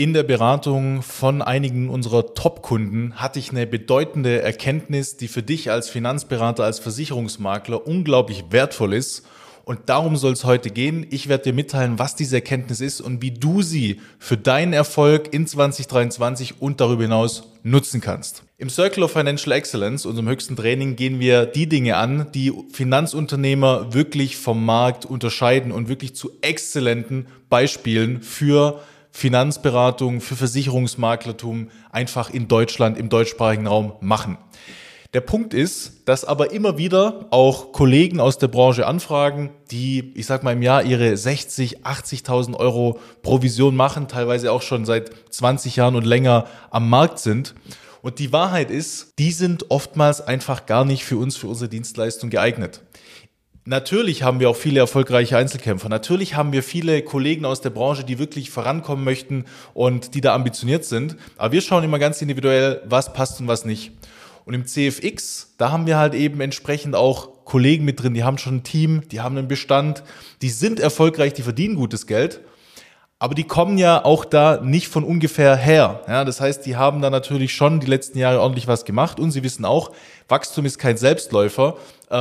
In der Beratung von einigen unserer Top-Kunden hatte ich eine bedeutende Erkenntnis, die für dich als Finanzberater, als Versicherungsmakler unglaublich wertvoll ist. Und darum soll es heute gehen. Ich werde dir mitteilen, was diese Erkenntnis ist und wie du sie für deinen Erfolg in 2023 und darüber hinaus nutzen kannst. Im Circle of Financial Excellence, unserem höchsten Training, gehen wir die Dinge an, die Finanzunternehmer wirklich vom Markt unterscheiden und wirklich zu exzellenten Beispielen für Finanzberatung, für Versicherungsmaklertum einfach in Deutschland, im deutschsprachigen Raum machen. Der Punkt ist, dass aber immer wieder auch Kollegen aus der Branche anfragen, die, ich sag mal, im Jahr ihre 60.000, 80.000 Euro Provision machen, teilweise auch schon seit 20 Jahren und länger am Markt sind. Und die Wahrheit ist, die sind oftmals einfach gar nicht für uns, für unsere Dienstleistung geeignet. Natürlich haben wir auch viele erfolgreiche Einzelkämpfer. Natürlich haben wir viele Kollegen aus der Branche, die wirklich vorankommen möchten und die da ambitioniert sind. Aber wir schauen immer ganz individuell, was passt und was nicht. Und im CFX, da haben wir halt eben entsprechend auch Kollegen mit drin, die haben schon ein Team, die haben einen Bestand, die sind erfolgreich, die verdienen gutes Geld. Aber die kommen ja auch da nicht von ungefähr her. Ja, das heißt, die haben da natürlich schon die letzten Jahre ordentlich was gemacht und sie wissen auch, Wachstum ist kein Selbstläufer.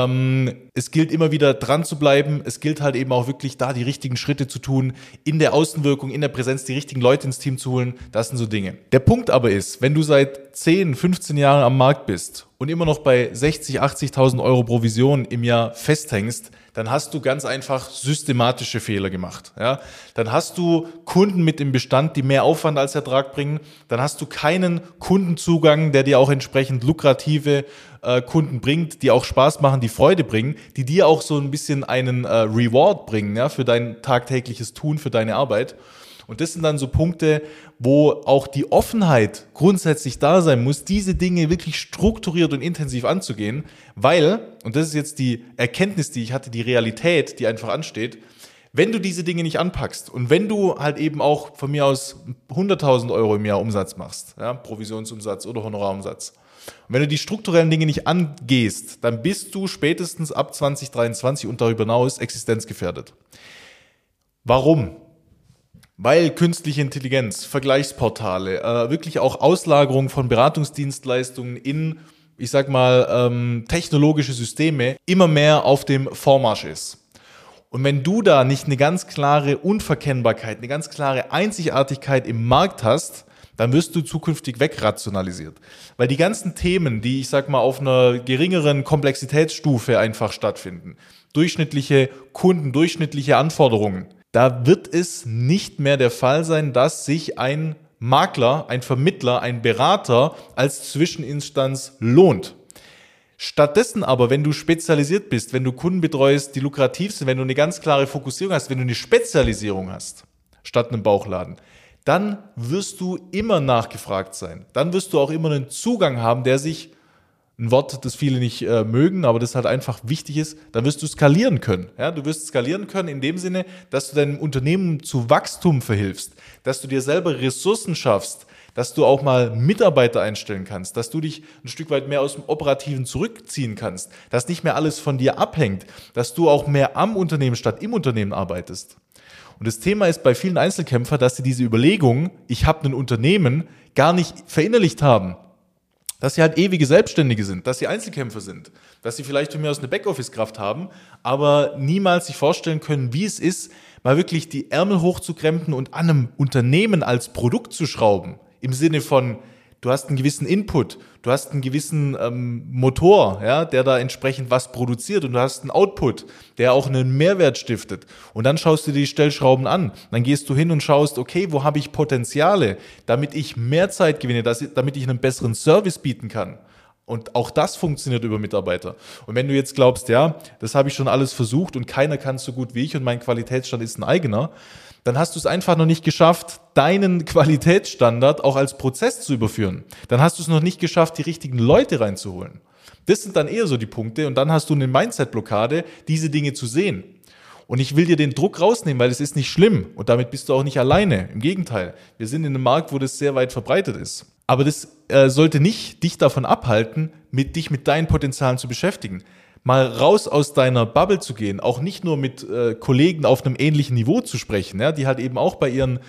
Es gilt immer wieder dran zu bleiben. Es gilt halt eben auch wirklich da die richtigen Schritte zu tun, in der Außenwirkung, in der Präsenz die richtigen Leute ins Team zu holen. Das sind so Dinge. Der Punkt aber ist, wenn du seit 10, 15 Jahren am Markt bist und immer noch bei 60.000, 80.000 Euro Provision im Jahr festhängst, dann hast du ganz einfach systematische Fehler gemacht. Ja? Dann hast du Kunden mit im Bestand, die mehr Aufwand als Ertrag bringen. Dann hast du keinen Kundenzugang, der dir auch entsprechend lukrative Kunden bringt, die auch Spaß machen, die Freude bringen, die dir auch so ein bisschen einen Reward bringen, ja, für dein tagtägliches Tun, für deine Arbeit. Und das sind dann so Punkte, wo auch die Offenheit grundsätzlich da sein muss, diese Dinge wirklich strukturiert und intensiv anzugehen, weil, und das ist jetzt die Erkenntnis, die ich hatte, die Realität, die einfach ansteht, wenn du diese Dinge nicht anpackst und wenn du halt eben auch von mir aus 100.000 Euro im Jahr Umsatz machst, ja, Provisionsumsatz oder Honorarumsatz, und wenn du die strukturellen Dinge nicht angehst, dann bist du spätestens ab 2023 und darüber hinaus existenzgefährdet. Warum? Weil künstliche Intelligenz, Vergleichsportale, wirklich auch Auslagerung von Beratungsdienstleistungen in, ich sag mal, technologische Systeme immer mehr auf dem Vormarsch ist. Und wenn du da nicht eine ganz klare Unverkennbarkeit, eine ganz klare Einzigartigkeit im Markt hast, dann wirst du zukünftig wegrationalisiert. Weil die ganzen Themen, die, ich sag mal, auf einer geringeren Komplexitätsstufe einfach stattfinden, durchschnittliche Kunden, durchschnittliche Anforderungen, da wird es nicht mehr der Fall sein, dass sich ein Makler, ein Vermittler, ein Berater als Zwischeninstanz lohnt. Stattdessen aber, wenn du spezialisiert bist, wenn du Kunden betreust, die lukrativ sind, wenn du eine ganz klare Fokussierung hast, wenn du eine Spezialisierung hast, statt einem Bauchladen, dann wirst du immer nachgefragt sein. Dann wirst du auch immer einen Zugang haben, der sich, ein Wort, das viele nicht mögen, aber das halt einfach wichtig ist, dann wirst du skalieren können. Ja, du wirst skalieren können in dem Sinne, dass du deinem Unternehmen zu Wachstum verhilfst, dass du dir selber Ressourcen schaffst, dass du auch mal Mitarbeiter einstellen kannst, dass du dich ein Stück weit mehr aus dem Operativen zurückziehen kannst, dass nicht mehr alles von dir abhängt, dass du auch mehr am Unternehmen statt im Unternehmen arbeitest. Und das Thema ist bei vielen Einzelkämpfern, dass sie diese Überlegung, ich habe ein Unternehmen, gar nicht verinnerlicht haben. Dass sie halt ewige Selbstständige sind, dass sie Einzelkämpfer sind, dass sie vielleicht von mir aus eine Backoffice-Kraft haben, aber niemals sich vorstellen können, wie es ist, mal wirklich die Ärmel hochzukrempeln und an einem Unternehmen als Produkt zu schrauben. Im Sinne von, du hast einen gewissen Input, du hast einen gewissen Motor, ja, der da entsprechend was produziert und du hast einen Output, der auch einen Mehrwert stiftet. Und dann schaust du dir die Stellschrauben an. Dann gehst du hin und schaust, okay, wo habe ich Potenziale, damit ich mehr Zeit gewinne, damit ich einen besseren Service bieten kann. Und auch das funktioniert über Mitarbeiter. Und wenn du jetzt glaubst, ja, das habe ich schon alles versucht und keiner kann es so gut wie ich und mein Qualitätsstand ist ein eigener, dann hast du es einfach noch nicht geschafft, deinen Qualitätsstandard auch als Prozess zu überführen. Dann hast du es noch nicht geschafft, die richtigen Leute reinzuholen. Das sind dann eher so die Punkte und dann hast du eine Mindset-Blockade, diese Dinge zu sehen. Und ich will dir den Druck rausnehmen, weil es ist nicht schlimm und damit bist du auch nicht alleine. Im Gegenteil, wir sind in einem Markt, wo das sehr weit verbreitet ist. Aber das sollte nicht dich davon abhalten, dich mit deinen Potenzialen zu beschäftigen. Mal raus aus deiner Bubble zu gehen, auch nicht nur mit Kollegen auf einem ähnlichen Niveau zu sprechen, ja, die halt eben auch bei ihren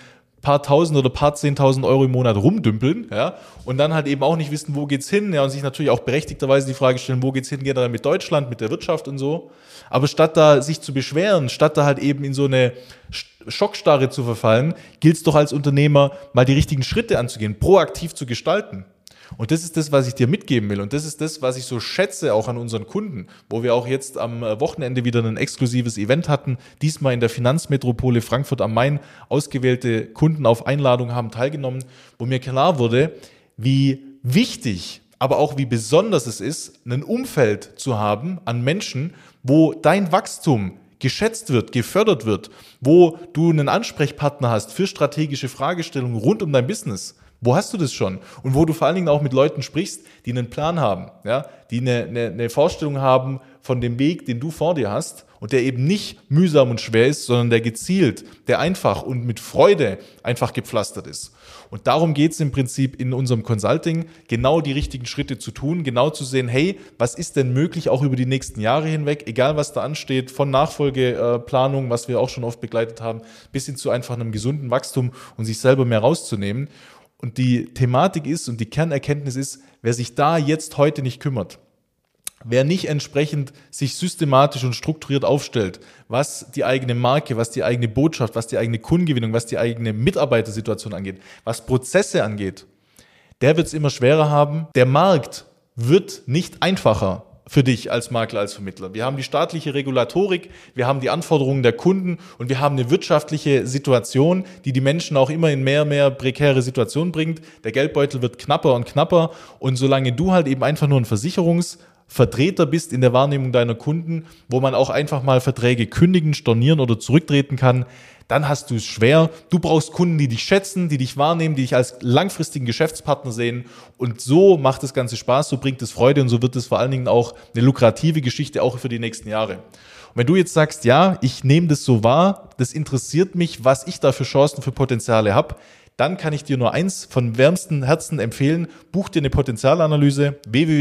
paar Tausend oder paar 10.000 Euro im Monat rumdümpeln, ja, und dann halt eben auch nicht wissen, wo geht's hin, ja, und sich natürlich auch berechtigterweise die Frage stellen, wo geht's hin generell mit Deutschland, mit der Wirtschaft und so. Aber statt da sich zu beschweren, statt da halt eben in so eine Schockstarre zu verfallen, gilt es doch als Unternehmer, mal die richtigen Schritte anzugehen, proaktiv zu gestalten. Und das ist das, was ich dir mitgeben will. Und das ist das, was ich so schätze auch an unseren Kunden, wo wir auch jetzt am Wochenende wieder ein exklusives Event hatten, diesmal in der Finanzmetropole Frankfurt am Main. Ausgewählte Kunden auf Einladung haben teilgenommen, wo mir klar wurde, wie wichtig, aber auch wie besonders es ist, ein Umfeld zu haben an Menschen, wo dein Wachstum geschätzt wird, gefördert wird, wo du einen Ansprechpartner hast für strategische Fragestellungen rund um dein Business. Wo hast du das schon? Und wo du vor allen Dingen auch mit Leuten sprichst, die einen Plan haben, ja, die eine Vorstellung haben von dem Weg, den du vor dir hast und der eben nicht mühsam und schwer ist, sondern der gezielt, der einfach und mit Freude einfach gepflastert ist. Und darum geht es im Prinzip in unserem Consulting, genau die richtigen Schritte zu tun, genau zu sehen, hey, was ist denn möglich auch über die nächsten Jahre hinweg, egal was da ansteht, von Nachfolgeplanung, was wir auch schon oft begleitet haben, bis hin zu einfach einem gesunden Wachstum und sich selber mehr rauszunehmen. Und die Thematik ist und die Kernerkenntnis ist, wer sich da jetzt heute nicht kümmert, wer nicht entsprechend sich systematisch und strukturiert aufstellt, was die eigene Marke, was die eigene Botschaft, was die eigene Kundengewinnung, was die eigene Mitarbeitersituation angeht, was Prozesse angeht, der wird es immer schwerer haben. Der Markt wird nicht einfacher für dich als Makler, als Vermittler. Wir haben die staatliche Regulatorik, wir haben die Anforderungen der Kunden und wir haben eine wirtschaftliche Situation, die Menschen auch immer in mehr prekäre Situationen bringt. Der Geldbeutel wird knapper und knapper und solange du halt eben einfach nur ein Versicherungsvertreter bist in der Wahrnehmung deiner Kunden, wo man auch einfach mal Verträge kündigen, stornieren oder zurücktreten kann, dann hast du es schwer. Du brauchst Kunden, die dich schätzen, die dich wahrnehmen, die dich als langfristigen Geschäftspartner sehen. Und so macht das Ganze Spaß, so bringt es Freude und so wird es vor allen Dingen auch eine lukrative Geschichte auch für die nächsten Jahre. Und wenn du jetzt sagst, ja, ich nehme das so wahr, das interessiert mich, was ich da für Chancen, für Potenziale habe, dann kann ich dir nur eins von wärmstem Herzen empfehlen. Buch dir eine Potenzialanalyse,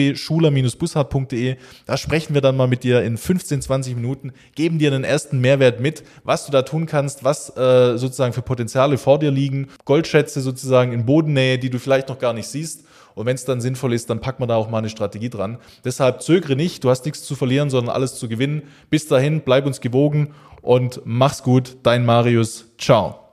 www.schuler-bussard.de. Da sprechen wir dann mal mit dir in 15, 20 Minuten, geben dir einen ersten Mehrwert mit, was du da tun kannst, was sozusagen für Potenziale vor dir liegen, Goldschätze sozusagen in Bodennähe, die du vielleicht noch gar nicht siehst. Und wenn es dann sinnvoll ist, dann packen wir da auch mal eine Strategie dran. Deshalb zögere nicht, du hast nichts zu verlieren, sondern alles zu gewinnen. Bis dahin, bleib uns gewogen und mach's gut. Dein Marius. Ciao.